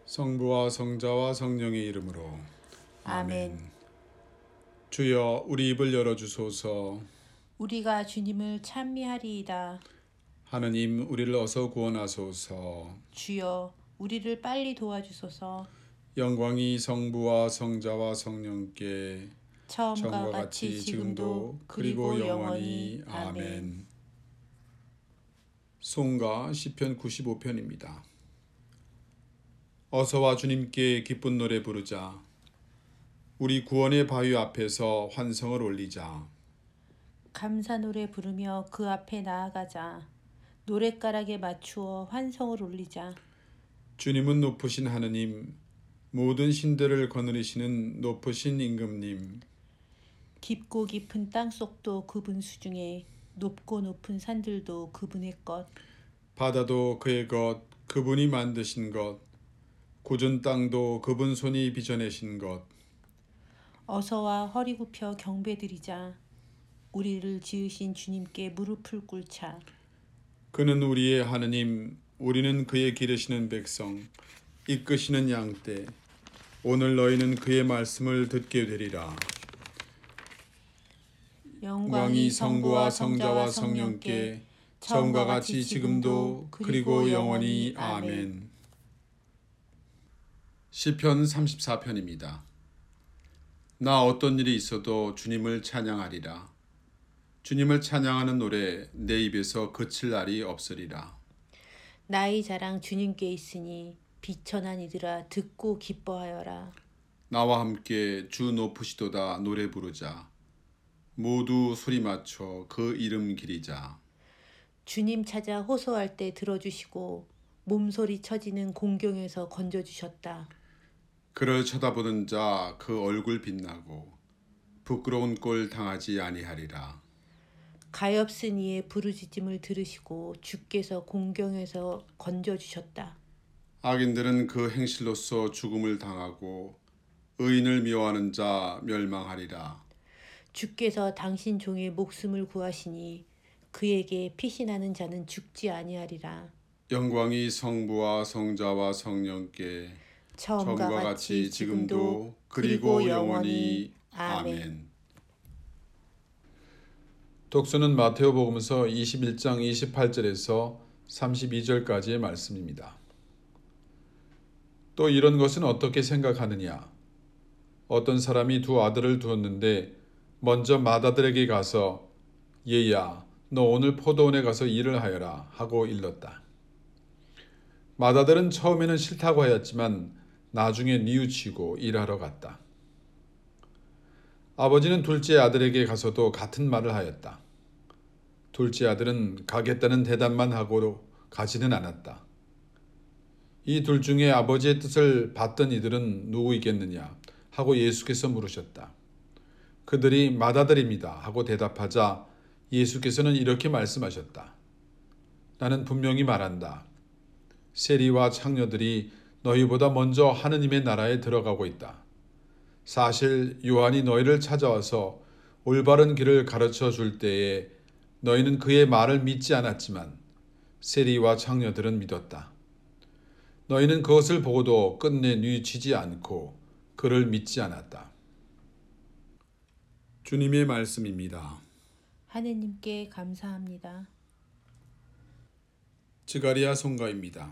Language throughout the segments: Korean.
성부와 성자와 성령의 이름으로 아멘. 아멘. 주여 우리 입을 열어주소서. 우리가 주님을 찬미하리이다. 하느님 우리를 어서 구원하소서. 주여, 우리를 빨리 도와주소서. 영광이 성부와 성자와 성령께 처음과 처음과 같이 같이 지금도 지금도 그리고 그리고 영원히 영원히. 아멘. 아멘. 송가 시편 95편입니다. 어서와 주님께 기쁜 노래 부르자. 우리 구원의 바위 앞에서 환성을 올리자. 감사 노래 부르며 그 앞에 나아가자. 노랫가락에 맞추어 환성을 올리자. 주님은 높으신 하느님, 모든 신들을 거느리시는 높으신 임금님, 깊고 깊은 땅속도 그분 수중에, 높고 높은 산들도 그분의 것. 바다도 그의 것, 그분이 만드신 것, 굳은 땅도 그분 손이 빚어내신 것. 어서와 허리 굽혀 경배드리자. 우리를 지으신 주님께 무릎을 꿇자. 그는 우리의 하느님, 우리는 그의 기르시는 백성, 이끄시는 양떼. 오늘 너희는 그의 말씀을 듣게 되리라. 영광이 성부와 성자와 성령께 처음과 같이 지금도 그리고 영원히. 아멘. 시편 34편입니다. 나 어떤 일이 있어도 주님을 찬양하리라. 주님을 찬양하는 노래 내 입에서 그칠 날이 없으리라. 나의 자랑 주님께 있으니 비천한 이들아 듣고 기뻐하여라. 나와 함께 주 높으시도다 노래 부르자. 모두 소리 맞춰 그 이름 기리자. 주님 찾아 호소할 때 들어주시고 몸소리 쳐지는 공경에서 건져주셨다. 그를 쳐다보는 자 그 얼굴 빛나고 부끄러운 꼴 당하지 아니하리라. 가엾은 이의 부르짖음을 들으시고 주께서 공경에서 건져주셨다. 악인들은 그 행실로서 죽음을 당하고 의인을 미워하는 자 멸망하리라. 주께서 당신 종의 목숨을 구하시니 그에게 피신하는 자는 죽지 아니하리라. 영광이 성부와 성자와 성령께 처음과 처음과 같이 지금도 그리고 영원히. 아멘. 독서는 마테오복음서 21장 28절에서 32절까지의 말씀입니다. 또 이런 것은 어떻게 생각하느냐? 어떤 사람이 두 아들을 두었는데 먼저 맏아들에게 가서 얘야, 너 오늘 포도원에 가서 일을 하여라 하고 일렀다. 맏아들은 처음에는 싫다고 하였지만 나중에 뉘우치고 일하러 갔다. 아버지는 둘째 아들에게 가서도 같은 말을 하였다. 둘째 아들은 가겠다는 대답만 하고 가지는 않았다. 이 둘 중에 아버지의 뜻을 받던 이들은 누구이겠느냐 하고 예수께서 물으셨다. 그들이 맏아들입니다 하고 대답하자 예수께서는 이렇게 말씀하셨다. 나는 분명히 말한다. 세리와 창녀들이 너희보다 먼저 하느님의 나라에 들어가고 있다. 사실 요한이 너희를 찾아와서 올바른 길을 가르쳐 줄 때에 너희는 그의 말을 믿지 않았지만 세리와 창녀들은 믿었다. 너희는 그것을 보고도 끝내 뉘치지 않고 그를 믿지 않았다. 주님의 말씀입니다. 하느님께 감사합니다. 즈가리야 송가입니다.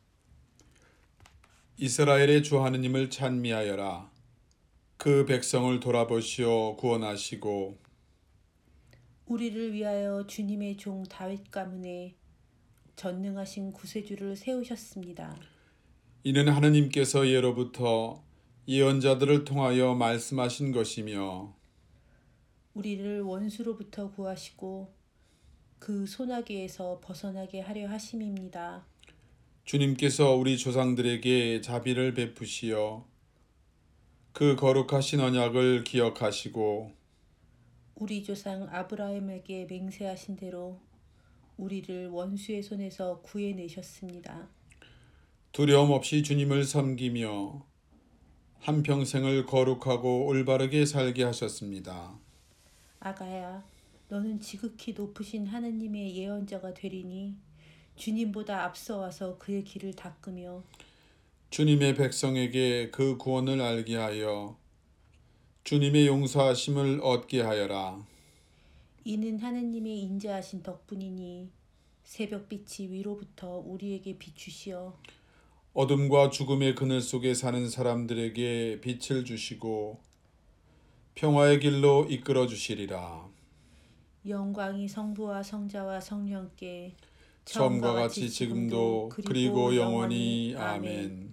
이스라엘의 주 하느님을 찬미하여라. 그 백성을 돌아보시어 구원하시고 우리를 위하여 주님의 종 다윗 가문에 전능하신 구세주를 세우셨습니다. 이는 하느님께서 예로부터 예언자들을 통하여 말씀하신 것이며 우리를 원수로부터 구하시고 그 소나기에서 벗어나게 하려 하심입니다. 주님께서 우리 조상들에게 자비를 베푸시어 그 거룩하신 언약을 기억하시고 우리 조상 아브라함에게 맹세하신 대로 우리를 원수의 손에서 구해내셨습니다. 두려움 없이 주님을 섬기며 한평생을 거룩하고 올바르게 살게 하셨습니다. 아가야, 너는 지극히 높으신 하느님의 예언자가 되리니 주님보다 앞서와서 그의 길을 닦으며 주님의 백성에게 그 구원을 알게 하여 주님의 용서하심을 얻게 하여라. 이는 하느님의 인자하신 덕분이니 새벽빛이 위로부터 우리에게 비추시어 어둠과 죽음의 그늘 속에 사는 사람들에게 빛을 주시고 평화의 길로 이끌어 주시리라. 영광이 성부와 성자와 성령께 처음과 같이 지금도 그리고 영원히 아멘.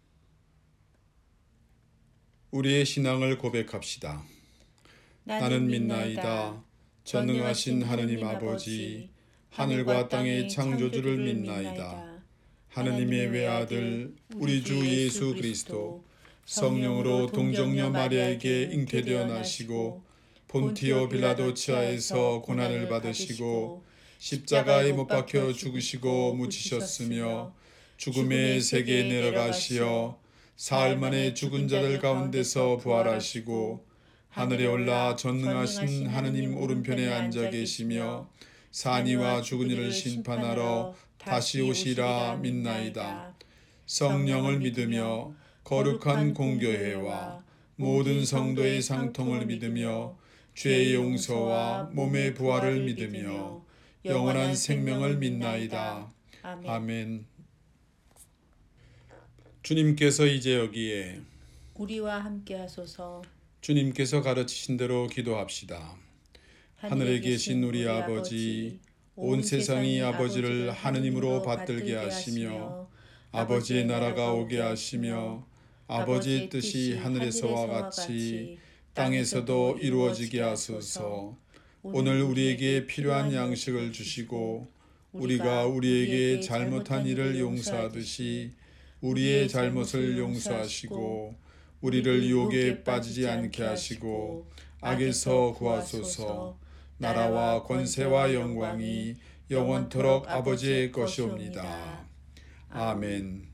우리의 신앙을 고백합시다. 나는 믿나이다. 전능하신 하느님 아버지, 하늘과 땅의 창조주를 믿나이다. 하느님의 외아들 우리 주 예수 그리스도 성령으로 동정녀 마리아에게 잉태되어 나시고 본티오 빌라도 치하에서 고난을 받으시고 십자가에 못 박혀 죽으시고 묻히셨으며 죽음의 세계에 내려가시어 사흘 만에 죽은 자들 가운데서 부활하시고 하늘에 올라 전능하신 하느님 오른편에 앉아 계시며 산이와 죽은 이를 심판하러 다시 오시라 믿나이다. 성령을 믿으며 거룩한 공교회와 모든 성도의 상통을 믿으며 죄의 용서와 몸의 부활을 믿으며 영원한 생명을 믿나이다. 아멘. 주님께서 이제 여기에 우리와 함께 하소서. 주님께서 가르치신 대로 기도합시다. 하늘에 계신 우리 아버지, 온 세상이 아버지를 하느님으로 받들게 하시며 아버지의 나라가 오게 하시며 아버지의 뜻이 하늘에서와 같이 땅에서도 이루어지게 하소서. 오늘 우리에게 필요한 양식을 주시고 우리가 우리에게 잘못한 일을 용서하듯이 우리의 잘못을 용서하시고 우리를 유혹에 빠지지 않게 하시고 악에서 구하소서. 나라와 권세와 영광이 영원토록 아버지의 것이옵니다. 아멘.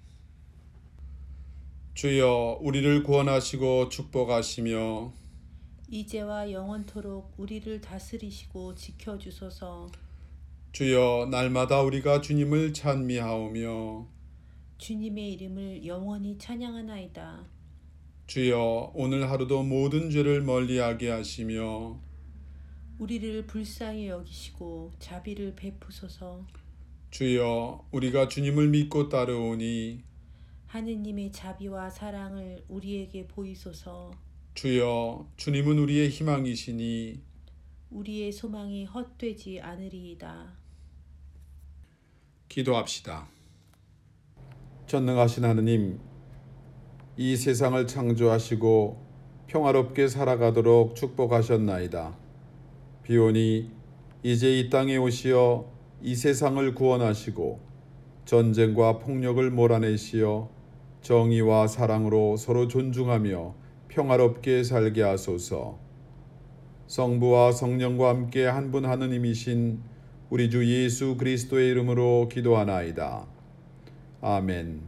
주여 우리를 구원하시고 축복하시며 이제와 영원토록 우리를 다스리시고 지켜주소서. 주여 날마다 우리가 주님을 찬미하오며 주님의 이름을 영원히 찬양하나이다. 주여 오늘 하루도 모든 죄를 멀리하게 하시며 우리를 불쌍히 여기시고 자비를 베푸소서. 주여 우리가 주님을 믿고 따르오니 하느님의 자비와 사랑을 우리에게 보이소서. 주여 주님은 우리의 희망이시니 우리의 소망이 헛되지 않으리이다. 기도합시다. 전능하신 하느님, 이 세상을 창조하시고 평화롭게 살아가도록 축복하셨나이다. 비오니 이제 이 땅에 오시어 이 세상을 구원하시고 전쟁과 폭력을 몰아내시어 정의와 사랑으로 서로 존중하며 평화롭게 살게 하소서. 성부와 성령과 함께 한 분 하느님이신 우리 주 예수 그리스도의 이름으로 기도하나이다. 아멘.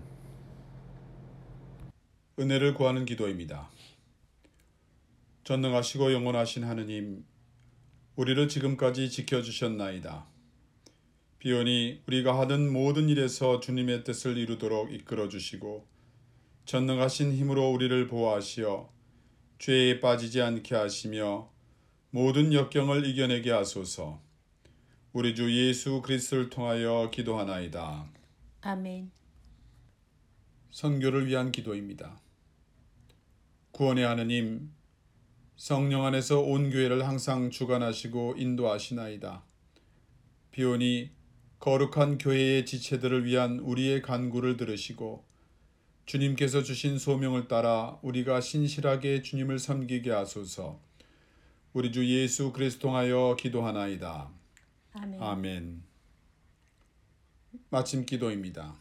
은혜를 구하는 기도입니다. 전능하시고 영원하신 하느님, 우리를 지금까지 지켜주셨나이다. 비오니 우리가 하는 모든 일에서 주님의 뜻을 이루도록 이끌어주시고 전능하신 힘으로 우리를 보호하시어 죄에 빠지지 않게 하시며 모든 역경을 이겨내게 하소서. 우리 주 예수 그리스도를 통하여 기도하나이다. 아멘. 선교를 위한 기도입니다. 구원의 하느님, 성령 안에서 온 교회를 항상 주관하시고 인도하시나이다. 비오니 거룩한 교회의 지체들을 위한 우리의 간구를 들으시고 주님께서 주신 소명을 따라 우리가 신실하게 주님을 섬기게 하소서. 우리 주 예수 그리스도 통하여 기도하나이다. 아멘. 아멘. 마침 기도입니다.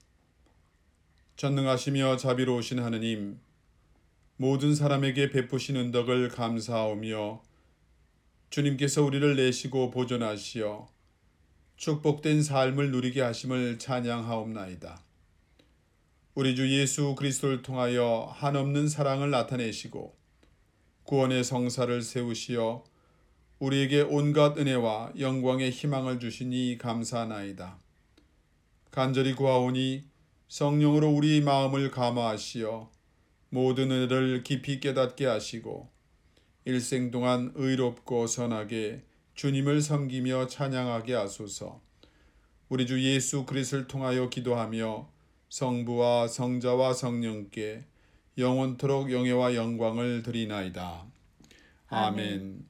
전능하시며 자비로우신 하느님, 모든 사람에게 베푸신 은덕을 감사하오며 주님께서 우리를 내시고 보존하시어 축복된 삶을 누리게 하심을 찬양하옵나이다. 우리 주 예수 그리스도를 통하여 한없는 사랑을 나타내시고 구원의 성사를 세우시어 우리에게 온갖 은혜와 영광의 희망을 주시니 감사하나이다. 간절히 구하오니 성령으로 우리 마음을 감화하시어 모든 은혜를 깊이 깨닫게 하시고 일생 동안 의롭고 선하게 주님을 섬기며 찬양하게 하소서. 우리 주 예수 그리스도를 통하여 기도하며 성부와 성자와 성령께 영원토록 영예와 영광을 드리나이다. 아멘.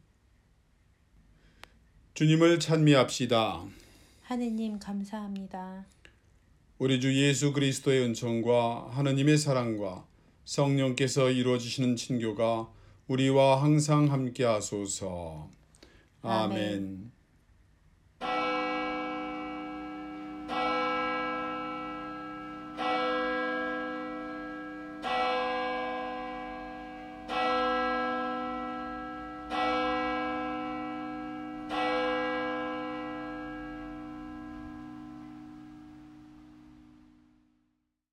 주님을 찬미합시다. 하느님 감사합니다. 우리 주 예수 그리스도의 은총과 하느님의 사랑과 성령께서 이루어지시는 친교가 우리와 항상 함께 하소서. 아멘.